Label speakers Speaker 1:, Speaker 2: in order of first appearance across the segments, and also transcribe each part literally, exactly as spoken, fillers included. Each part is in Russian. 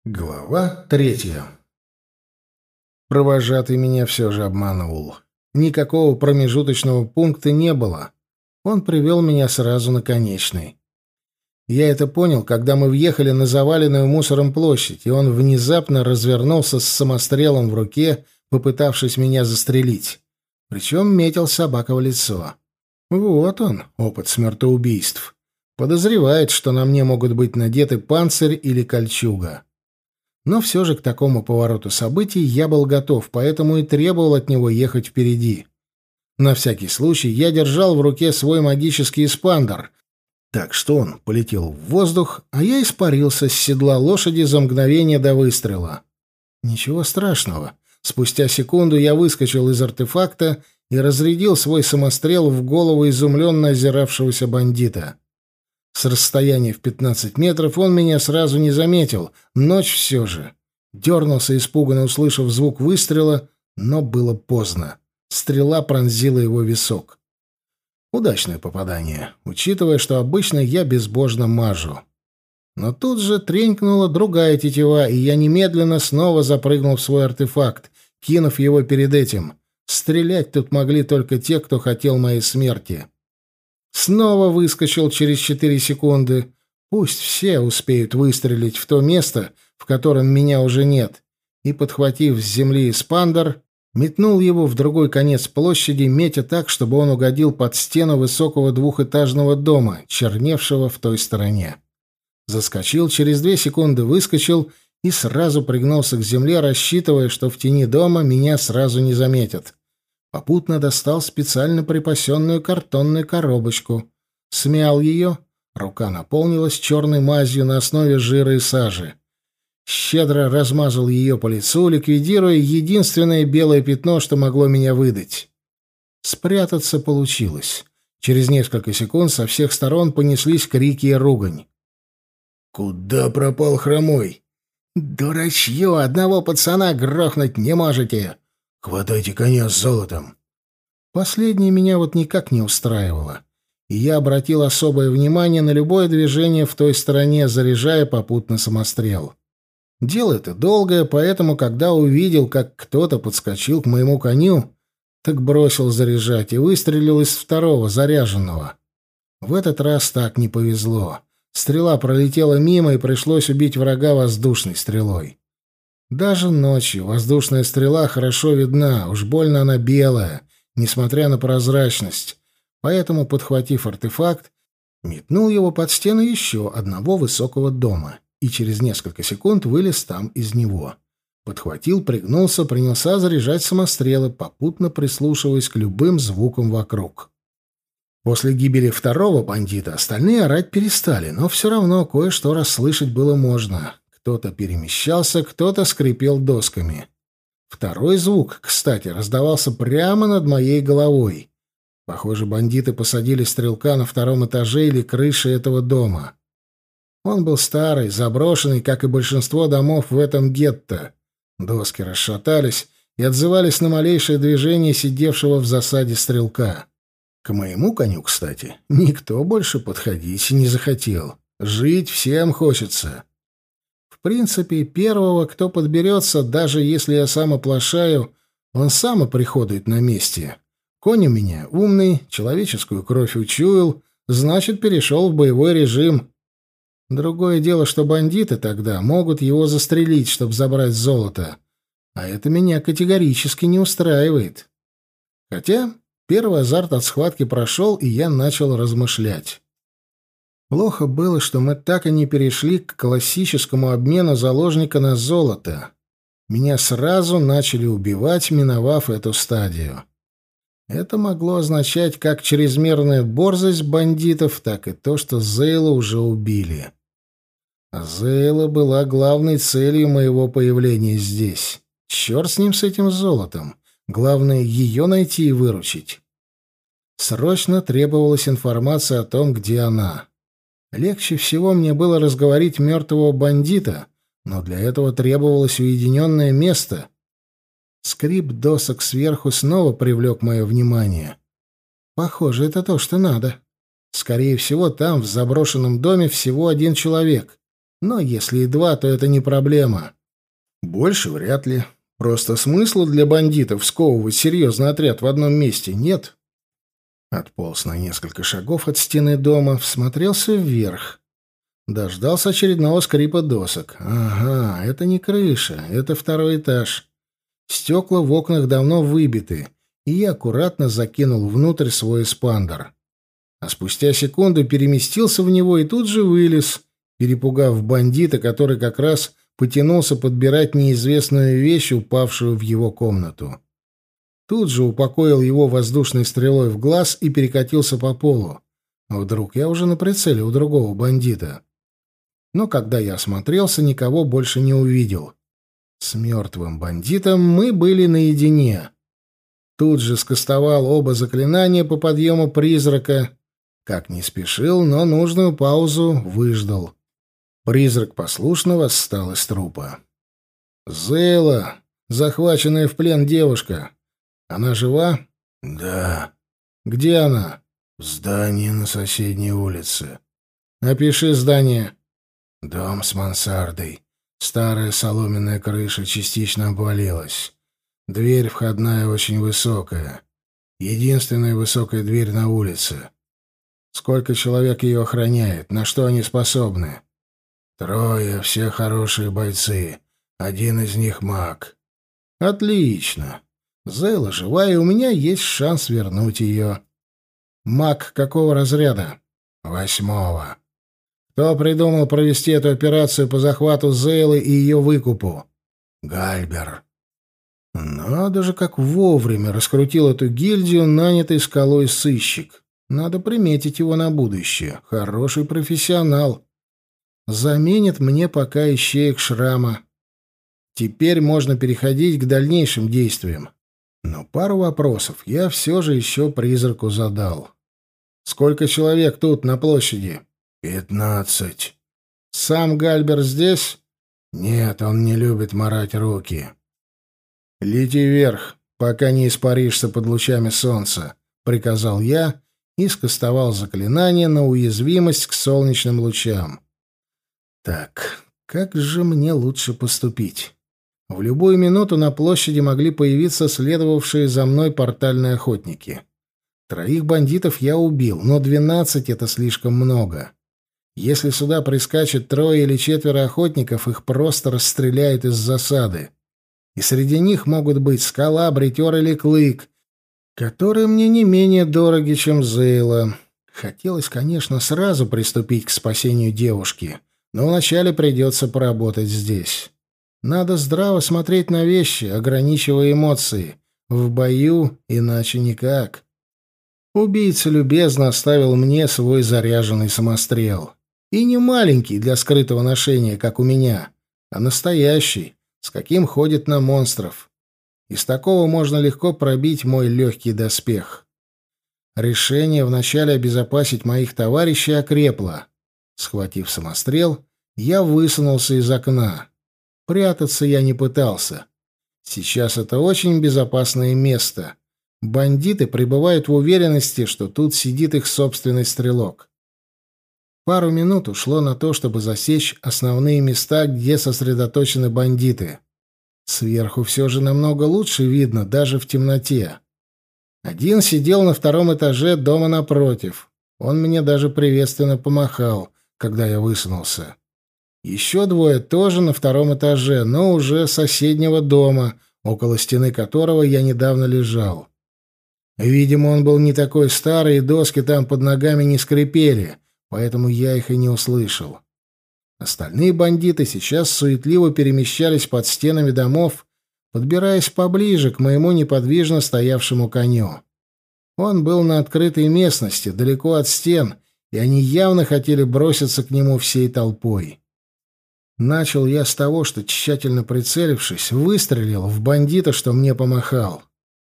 Speaker 1: Глава третья. Провожатый меня все же обманул. Никакого промежуточного пункта не было. Он привел меня сразу на конечный. Я это понял, когда мы въехали на заваленную мусором площадь, и он внезапно развернулся с самострелом в руке, попытавшись меня застрелить. Причем метил собака в лицо. Вот он, опыт смертоубийств. Подозревает, что на мне могут быть надеты панцирь или кольчуга. Но все же к такому повороту событий я был готов, поэтому и требовал от него ехать впереди. На всякий случай я держал в руке свой магический эспандер, так что он полетел в воздух, а я испарился с седла лошади за мгновение до выстрела. Ничего страшного. Спустя секунду я выскочил из артефакта и разрядил свой самострел в голову изумленно озиравшегося бандита. С расстояния в пятнадцать метров он меня сразу не заметил. Ночь все же. Дернулся, испуганно услышав звук выстрела, но было поздно. Стрела пронзила его висок. Удачное попадание, учитывая, что обычно я безбожно мажу. Но тут же тренькнула другая тетива, и я немедленно снова запрыгнул в свой артефакт, кинув его перед этим. Стрелять тут могли только те, кто хотел моей смерти. Снова выскочил через четыре секунды. Пусть все успеют выстрелить в то место, в котором меня уже нет. И, подхватив с земли эспандер, метнул его в другой конец площади, метя так, чтобы он угодил под стену высокого двухэтажного дома, черневшего в той стороне. Заскочил, через две секунды выскочил и сразу пригнулся к земле, рассчитывая, что в тени дома меня сразу не заметят. Попутно достал специально припасенную картонную коробочку. Смял ее. Рука наполнилась черной мазью на основе жира и сажи. Щедро размазал ее по лицу, ликвидируя единственное белое пятно, что могло меня выдать. Спрятаться получилось. Через несколько секунд со всех сторон понеслись крики и ругань. «Куда пропал хромой?» «Дурачье! Одного пацана грохнуть не можете!» «Хватайте коня с золотом!» Последнее меня вот никак не устраивало, и я обратил особое внимание на любое движение в той стороне, заряжая попутно самострел. Дело это долгое, поэтому, когда увидел, как кто-то подскочил к моему коню, так бросил заряжать и выстрелил из второго, заряженного. В этот раз так не повезло. Стрела пролетела мимо, и пришлось убить врага воздушной стрелой. Даже ночью воздушная стрела хорошо видна, уж больно она белая, несмотря на прозрачность, поэтому, подхватив артефакт, метнул его под стену еще одного высокого дома и через несколько секунд вылез там из него. Подхватил, пригнулся, принялся заряжать самострелы, попутно прислушиваясь к любым звукам вокруг. После гибели второго бандита остальные орать перестали, но все равно кое-что расслышать было можно. Кто-то перемещался, кто-то скрипел досками. Второй звук, кстати, раздавался прямо над моей головой. Похоже, бандиты посадили стрелка на втором этаже или крыше этого дома. Он был старый, заброшенный, как и большинство домов в этом гетто. Доски расшатались и отзывались на малейшее движение сидевшего в засаде стрелка. К моему коню, кстати, никто больше подходить не захотел. Жить всем хочется. В принципе, первого, кто подберется, даже если я сам оплошаю, он сам оприходует на месте. Конь у меня умный, человеческую кровь учуял, значит, перешел в боевой режим. Другое дело, что бандиты тогда могут его застрелить, чтобы забрать золото. А это меня категорически не устраивает. Хотя первый азарт от схватки прошел, и я начал размышлять. Плохо было, что мы так и не перешли к классическому обмену заложника на золото. Меня сразу начали убивать, миновав эту стадию. Это могло означать как чрезмерную борзость бандитов, так и то, что Зейла уже убили. А Зейла была главной целью моего появления здесь. Черт с ним, с этим золотом. Главное, ее найти и выручить. Срочно требовалась информация о том, где она. Легче всего мне было разговорить мертвого бандита, но для этого требовалось уединенное место. Скрип досок сверху снова привлек мое внимание. Похоже, это то, что надо. Скорее всего, там, в заброшенном доме, всего один человек. Но если и два, то это не проблема. Больше вряд ли. Просто смысла для бандитов сковывать серьезный отряд в одном месте нет. Отполз на несколько шагов от стены дома, всмотрелся вверх. Дождался очередного скрипа досок. Ага, это не крыша, это второй этаж. Стекла в окнах давно выбиты, и я аккуратно закинул внутрь свой эспандер. А спустя секунду переместился в него и тут же вылез, перепугав бандита, который как раз потянулся подбирать неизвестную вещь, упавшую в его комнату. Тут же упокоил его воздушной стрелой в глаз и перекатился по полу. А вдруг я уже на прицеле у другого бандита? Но когда я осмотрелся, никого больше не увидел. С мертвым бандитом мы были наедине. Тут же скостовал оба заклинания по подъему призрака. Как не спешил, но нужную паузу выждал. Призрак послушно восстал из трупа. «Зейла, захваченная в плен девушка. Она жива?» «Да». «Где она?» «В здании на соседней улице». «Опиши здание». «Дом с мансардой. Старая соломенная крыша частично обвалилась. Дверь входная очень высокая. Единственная высокая дверь на улице. Сколько человек ее охраняет? На что они способны?» «Трое, все хорошие бойцы. Один из них маг». «Отлично. Зейла жива, и у меня есть шанс вернуть ее». «Маг какого разряда?» «Восьмого». «Кто придумал провести эту операцию по захвату Зейлы и ее выкупу?» «Гальбер». «Надо же, как вовремя раскрутил эту гильдию нанятый скалой сыщик. Надо приметить его на будущее. Хороший профессионал. Заменит мне пока ищеек шрама. Теперь можно переходить к дальнейшим действиям. Но пару вопросов я все же еще призраку задал. Сколько человек тут на площади?» «Пятнадцать». «Сам Гальбер здесь?» «Нет, он не любит марать руки». «Лети вверх, пока не испаришься под лучами солнца», — приказал я и скостовал заклинание на уязвимость к солнечным лучам. «Так, как же мне лучше поступить?» В любую минуту на площади могли появиться следовавшие за мной портальные охотники. Троих бандитов я убил, но двенадцать — это слишком много. Если сюда прискачет трое или четверо охотников, их просто расстреляют из засады. И среди них могут быть Скала, Бритер или Клык, которые мне не менее дороги, чем Зейла. Хотелось, конечно, сразу приступить к спасению девушки, но вначале придется поработать здесь. Надо здраво смотреть на вещи, ограничивая эмоции. В бою иначе никак. Убийца любезно оставил мне свой заряженный самострел. И не маленький для скрытого ношения, как у меня, а настоящий, с каким ходит на монстров. Из такого можно легко пробить мой легкий доспех. Решение вначале обезопасить моих товарищей окрепло. Схватив самострел, я высунулся из окна. Прятаться я не пытался. Сейчас это очень безопасное место. Бандиты пребывают в уверенности, что тут сидит их собственный стрелок. Пару минут ушло на то, чтобы засечь основные места, где сосредоточены бандиты. Сверху все же намного лучше видно, даже в темноте. Один сидел на втором этаже дома напротив. Он мне даже приветственно помахал, когда я высунулся. Еще двое тоже на втором этаже, но уже соседнего дома, около стены которого я недавно лежал. Видимо, он был не такой старый, и доски там под ногами не скрипели, поэтому я их и не услышал. Остальные бандиты сейчас суетливо перемещались под стенами домов, подбираясь поближе к моему неподвижно стоявшему коню. Он был на открытой местности, далеко от стен, и они явно хотели броситься к нему всей толпой. Начал я с того, что, тщательно прицелившись, выстрелил в бандита, что мне помахал.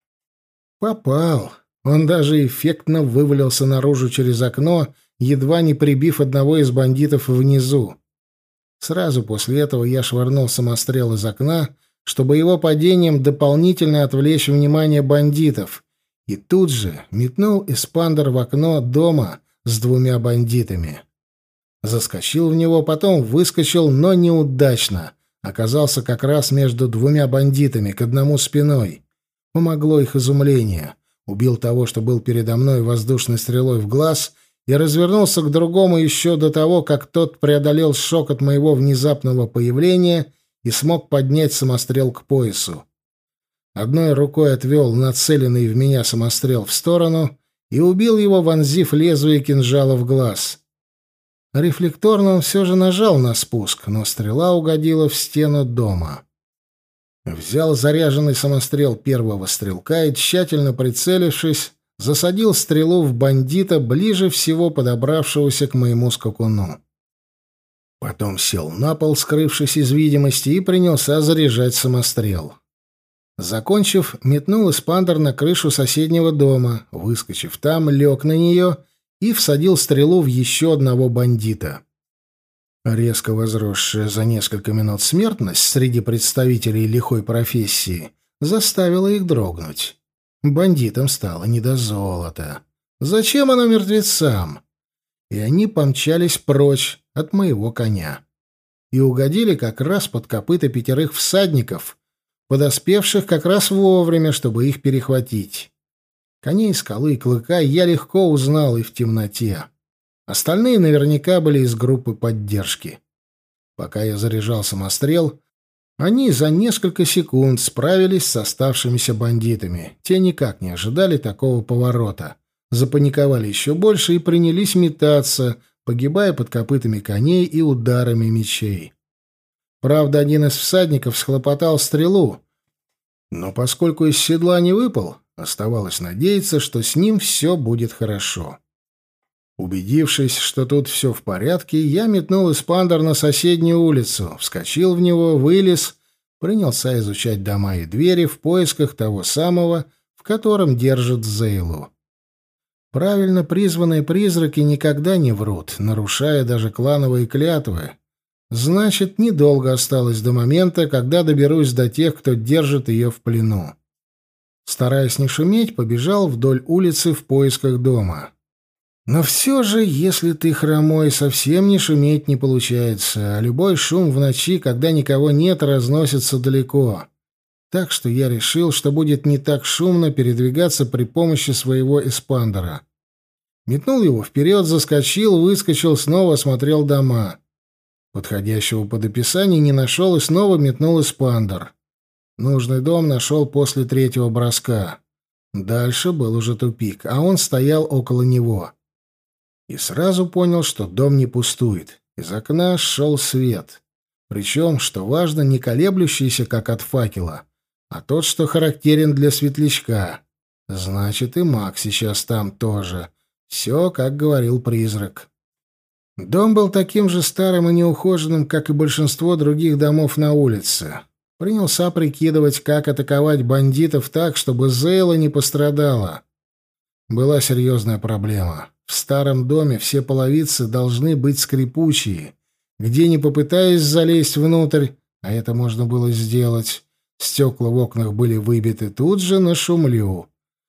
Speaker 1: Попал. Он даже эффектно вывалился наружу через окно, едва не прибив одного из бандитов внизу. Сразу после этого я швырнул самострел из окна, чтобы его падением дополнительно отвлечь внимание бандитов, и тут же метнул эспандер в окно дома с двумя бандитами. Заскочил в него, потом выскочил, но неудачно. Оказался как раз между двумя бандитами, к одному спиной. Помогло их изумление. Убил того, что был передо мной, воздушной стрелой в глаз, и развернулся к другому еще до того, как тот преодолел шок от моего внезапного появления и смог поднять самострел к поясу. Одной рукой отвел нацеленный в меня самострел в сторону и убил его, вонзив лезвие кинжала в глаз. Рефлекторно он все же нажал на спуск, но стрела угодила в стену дома. Взял заряженный самострел первого стрелка и, тщательно прицелившись, засадил стрелу в бандита, ближе всего подобравшегося к моему скакуну. Потом сел на пол, скрывшись из видимости, и принялся заряжать самострел. Закончив, метнул эспандер на крышу соседнего дома, выскочив там, лег на нее и всадил стрелу в еще одного бандита. Резко возросшая за несколько минут смертность среди представителей лихой профессии заставила их дрогнуть. Бандитам стало не до золота. Зачем оно мертвецам? И они помчались прочь от моего коня. И угодили как раз под копыта пятерых всадников, подоспевших как раз вовремя, чтобы их перехватить. Коней Скалы и Клыка я легко узнал и в темноте. Остальные наверняка были из группы поддержки. Пока я заряжал самострел, они за несколько секунд справились с оставшимися бандитами. Те никак не ожидали такого поворота. Запаниковали еще больше и принялись метаться, погибая под копытами коней и ударами мечей. Правда, один из всадников схлопотал стрелу, но поскольку из седла не выпал, оставалось надеяться, что с ним все будет хорошо. Убедившись, что тут все в порядке, я метнул эспандер на соседнюю улицу, вскочил в него, вылез, принялся изучать дома и двери в поисках того самого, в котором держат Зейлу. Правильно призванные призраки никогда не врут, нарушая даже клановые клятвы. Значит, недолго осталось до момента, когда доберусь до тех, кто держит ее в плену. Стараясь не шуметь, побежал вдоль улицы в поисках дома. Но все же, если ты хромой, совсем не шуметь не получается, а любой шум в ночи, когда никого нет, разносится далеко. Так что я решил, что будет не так шумно передвигаться при помощи своего эспандера. Метнул его вперед, заскочил, выскочил, снова осмотрел дома. Подходящего под описание не нашел и снова метнул эспандер. Нужный дом нашел после третьего броска. Дальше был уже тупик, а он стоял около него. И сразу понял, что дом не пустует. Из окна шел свет. Причем, что важно, не колеблющийся, как от факела, а тот, что характерен для светлячка. Значит, и маг сейчас там тоже. Все, как говорил призрак. Дом был таким же старым и неухоженным, как и большинство других домов на улице. Принялся прикидывать, как атаковать бандитов так, чтобы Зейла не пострадала. Была серьезная проблема. В старом доме все половицы должны быть скрипучие. Где ни попытаясь залезть внутрь, а это можно было сделать, стекла в окнах были выбиты, тут же нашумлю.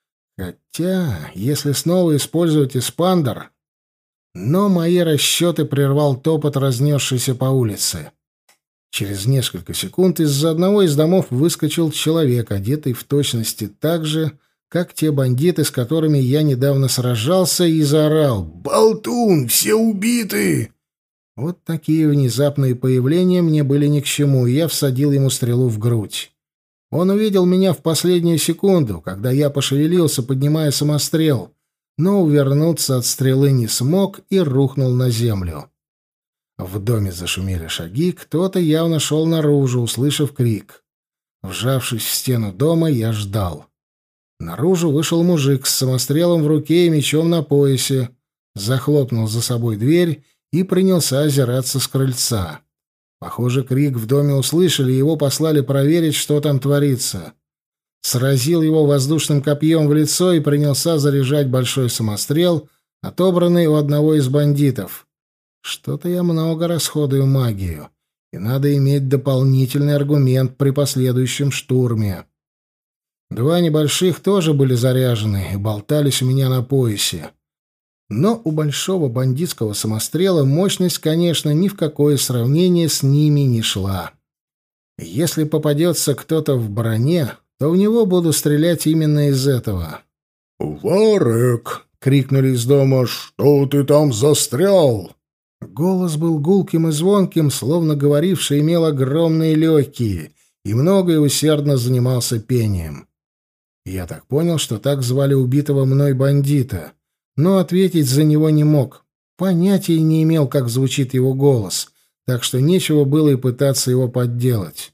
Speaker 1: Хотя, если снова использовать эспандер... Но мои расчеты прервал топот, разнесшийся по улице. Через несколько секунд из-за одного из домов выскочил человек, одетый в точности так же, как те бандиты, с которыми я недавно сражался, и заорал: «Болтун! Все убиты!» Вот такие внезапные появления мне были ни к чему, и я всадил ему стрелу в грудь. Он увидел меня в последнюю секунду, когда я пошевелился, поднимая самострел, но увернуться от стрелы не смог и рухнул на землю. В доме зашумели шаги, кто-то явно шел наружу, услышав крик. Вжавшись в стену дома, я ждал. Наружу вышел мужик с самострелом в руке и мечом на поясе, захлопнул за собой дверь и принялся озираться с крыльца. Похоже, крик в доме услышали, и его послали проверить, что там творится. Сразил его воздушным копьем в лицо и принялся заряжать большой самострел, отобранный у одного из бандитов. Что-то я много расходую магию, и надо иметь дополнительный аргумент при последующем штурме. Два небольших тоже были заряжены и болтались у меня на поясе. Но у большого бандитского самострела мощность, конечно, ни в какое сравнение с ними не шла. Если попадется кто-то в броне, то в него буду стрелять именно из этого.
Speaker 2: «Варек!» — крикнули из дома. «Что ты там застрял?»
Speaker 1: Голос был гулким и звонким, словно говоривший имел огромные легкие, и много и усердно занимался пением. Я так понял, что так звали убитого мной бандита, но ответить за него не мог. Понятия не имел, как звучит его голос, так что нечего было и пытаться его подделать.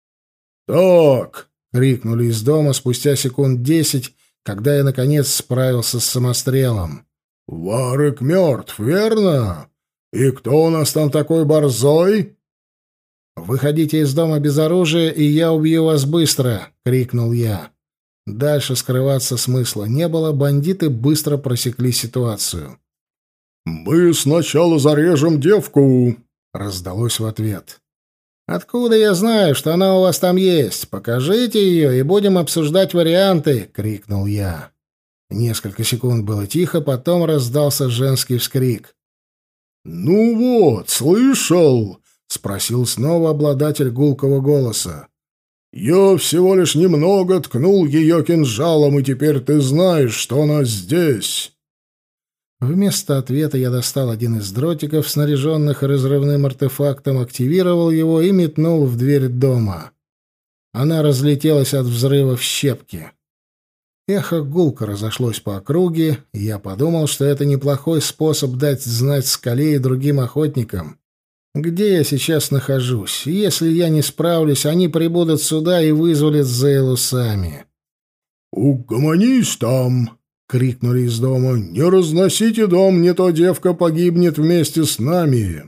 Speaker 2: «Так!»
Speaker 1: — крикнули из дома спустя секунд десять, когда я, наконец, справился с самострелом.
Speaker 2: «Варек мертв, верно? И кто у нас там такой борзой?»
Speaker 1: «Выходите из дома без оружия, и я убью вас быстро!» — крикнул я. Дальше скрываться смысла не было, бандиты быстро просекли ситуацию.
Speaker 2: «Мы сначала зарежем девку!»
Speaker 1: — раздалось в ответ. «Откуда я знаю, что она у вас там есть? Покажите ее, и будем обсуждать варианты!» — крикнул я. Несколько секунд было тихо, потом раздался женский вскрик.
Speaker 2: «Ну вот, слышал?»
Speaker 1: — спросил снова обладатель гулкого голоса.
Speaker 2: «Я всего лишь немного ткнул ее кинжалом, и теперь ты знаешь, что она здесь».
Speaker 1: Вместо ответа я достал один из дротиков, снаряженных разрывным артефактом, активировал его и метнул в дверь дома. Она разлетелась от взрыва в щепки. Эхо гулко разошлось по округе, и я подумал, что это неплохой способ дать знать скале и другим охотникам, где я сейчас нахожусь. Если я не справлюсь, они прибудут сюда и вызволят Зейлу сами.
Speaker 2: «Угомонись там!» — крикнули из дома. «Не разносите дом, не то девка погибнет вместе с нами!»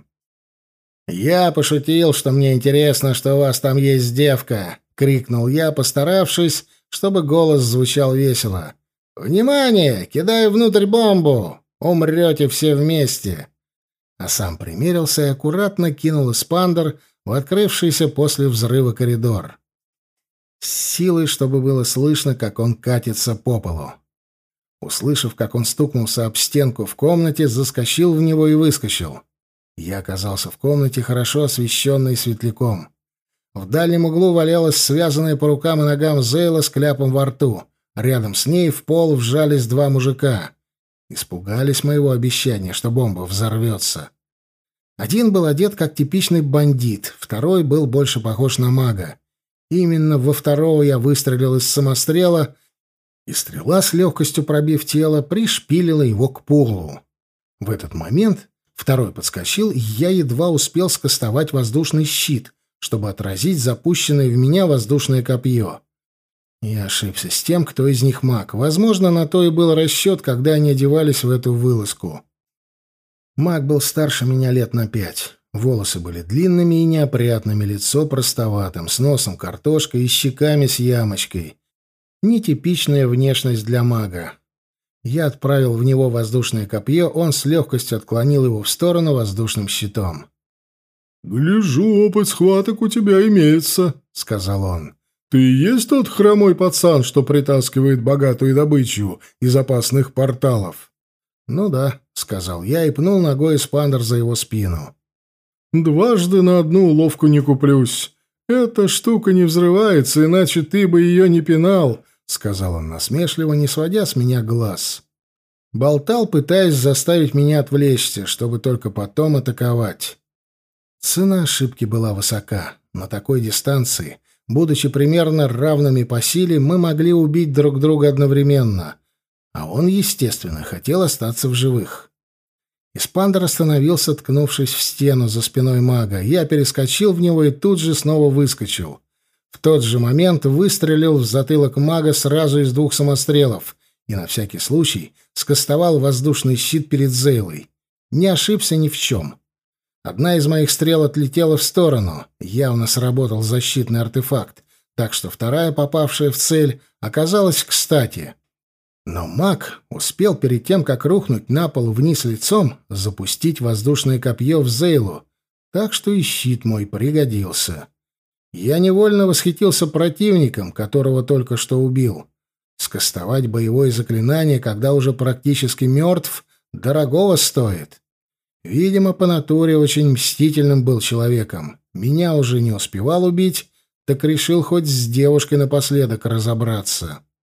Speaker 1: «Я пошутил, что мне интересно, что у вас там есть девка!» — крикнул я, постаравшись, чтобы голос звучал весело. «Внимание! Кидаю внутрь бомбу! Умрете все вместе!» А сам примерился и аккуратно кинул эспандер в открывшийся после взрыва коридор. С силой, чтобы было слышно, как он катится по полу. Услышав, как он стукнулся об стенку в комнате, заскочил в него и выскочил. Я оказался в комнате, хорошо освещенной светляком. В дальнем углу валялась связанная по рукам и ногам Зейла с кляпом во рту. Рядом с ней в пол вжались два мужика. Испугались моего обещания, что бомба взорвется. Один был одет как типичный бандит, второй был больше похож на мага. Именно во второго я выстрелил из самострела, и стрела, с легкостью пробив тело, пришпилила его к полу. В этот момент второй подскочил, и я едва успел скостовать воздушный щит, чтобы отразить запущенное в меня воздушное копье. Я ошибся с тем, кто из них маг. Возможно, на то и был расчет, когда они одевались в эту вылазку. Маг был старше меня лет на пять. Волосы были длинными и неопрятными, лицо простоватым, с носом картошкой и щеками с ямочкой. Нетипичная внешность для мага. Я отправил в него воздушное копье, он с легкостью отклонил его в сторону воздушным щитом.
Speaker 2: «Гляжу, опыт схваток у тебя имеется», — сказал он. «Ты и есть тот хромой пацан, что притаскивает богатую добычу из опасных порталов?»
Speaker 1: «Ну да», — сказал я и пнул ногой эспандер за его спину.
Speaker 2: «Дважды на одну уловку не куплюсь. Эта штука не взрывается, иначе ты бы ее не пинал», — сказал он насмешливо, не сводя с меня глаз. Болтал, пытаясь заставить меня отвлечься, чтобы только потом атаковать. Цена ошибки была высока. На такой дистанции, будучи примерно равными по силе, мы могли убить друг друга одновременно. А он, естественно, хотел остаться в живых. Испандер остановился, ткнувшись в стену за спиной мага. Я перескочил в него и тут же снова выскочил. В тот же момент выстрелил в затылок мага сразу из двух самострелов и на всякий случай скостовал воздушный щит перед Зейлой. Не ошибся ни в чем. Одна из моих стрел отлетела в сторону. Явно сработал защитный артефакт, так что вторая, попавшая в цель, оказалась кстати. Но маг успел перед тем, как рухнуть на пол вниз лицом, запустить воздушное копье в Зейлу, так что и щит мой пригодился. Я невольно восхитился противником, которого только что убил. Скостовать боевое заклинание, когда уже практически мертв,
Speaker 1: Дорогого стоит. Видимо, по натуре очень мстительным был человеком. Меня уже не успевал убить, так решил хоть с девушкой напоследок разобраться.